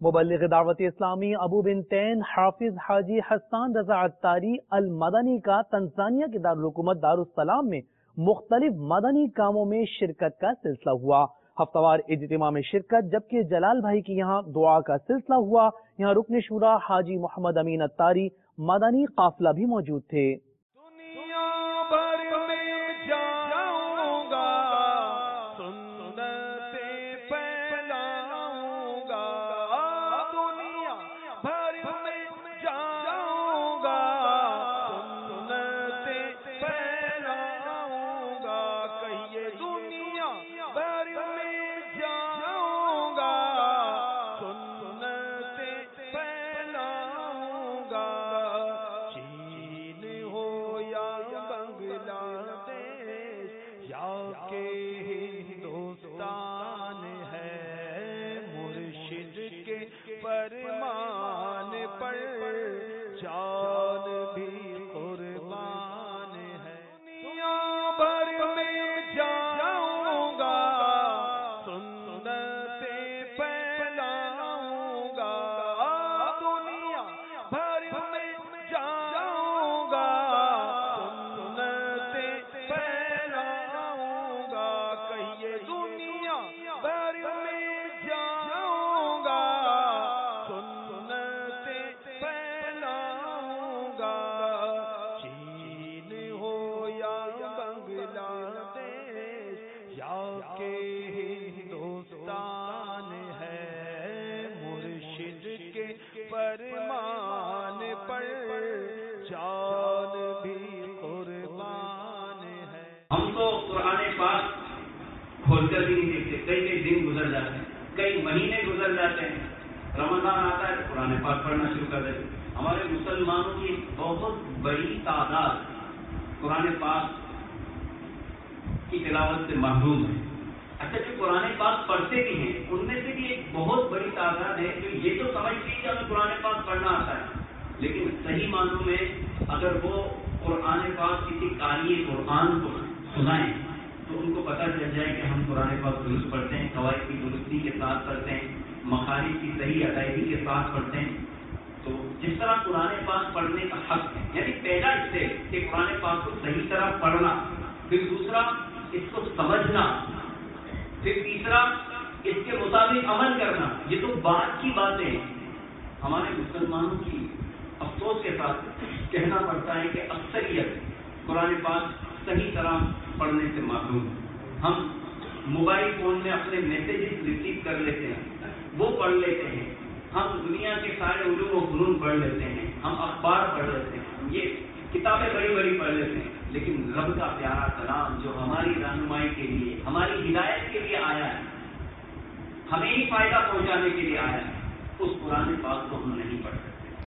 مبلغ دعوت اسلامی ابو بنتین حافظ حاجی حسان رضا عطاری المدنی کا تنزانیہ کے دارالحکومت دارالسلام میں مختلف مدنی کاموں میں شرکت کا سلسلہ ہوا۔ ہفتہ وار اجتماع میں شرکت، جبکہ جلال بھائی کی یہاں دعا کا سلسلہ ہوا۔ یہاں رکن شورا حاجی محمد امین عطاری مدنی قافلہ بھی موجود تھے۔ فرمان پر جان بھی قربان ہے، دنیا بھر میں جاؤں گا، سنتیں پھیلاؤں گا، دنیا بھر میں جاؤں گا، سنتیں پھیلاؤں گا، کہیے دنیا بھر میں جاؤں گا، ہندوستان ہے مرشد کے فرمان پر جان بھی قربان ہے۔ ہم تو قرآن پاک کھول کر بھی نہیں دیکھتے، کئی دن گزر جاتے ہیں، کئی مہینے گزر جاتے ہیں، رمضان آتا ہے تو قرآن پاک پڑھنا شروع کر دیتے ہیں۔ ہمارے مسلمانوں کی بہت بڑی تعداد قرآن پاک کی تلاوت سے محروم ہے۔ اچھا، جو قرآن پاک پڑھتے بھی ہیں ان میں سے بھی ایک بہت بڑی تعداد ہے جو یہ تو سمجھتی ہے کہ ہمیں قرآن پاک پڑھنا آتا ہے، لیکن صحیح معنوں میں اگر وہ قرآن پاک کسی قاری قرآن کو سنائیں تو ان کو پتہ چل جائے کہ ہم قرآن پاک درست پڑھتے ہیں، قواعد کی درستی کے ساتھ پڑھتے ہیں، مخارج کی صحیح ادائیگی کے ساتھ پڑھتے ہیں۔ تو جس طرح قرآن پاک پڑھنے کا حق ہے، یعنی پہلا اسٹیپ کہ قرآن پاک کو صحیح طرح پڑھنا، پھر دوسرا اس کو سمجھنا، پھر تیسرا اس کے مطابق عمل کرنا، یہ تو بعد کی باتیں ہیں۔ ہمارے مسلمانوں کی افسوس کے ساتھ کہنا پڑتا ہے کہ اکثریت قرآن پاک صحیح طرح پڑھنے سے محروم ہے۔ ہم موبائل فون میں اپنے میسیجز ریسیو کر لیتے ہیں، وہ پڑھ لیتے ہیں، ہم دنیا کے سارے علوم و فنون پڑھ لیتے ہیں، ہم اخبار پڑھ لیتے ہیں، یہ کتابیں بڑی بڑی پڑھ لیتے ہیں، لیکن رب کا پیارا کلام جو ہماری رہنمائی کے لیے، ہماری ہدایت کے لیے آیا ہے، ہمیں ہی فائدہ پہنچانے کے لیے آیا ہے، اس قرآن پاک کو ہم نہیں پڑھتے۔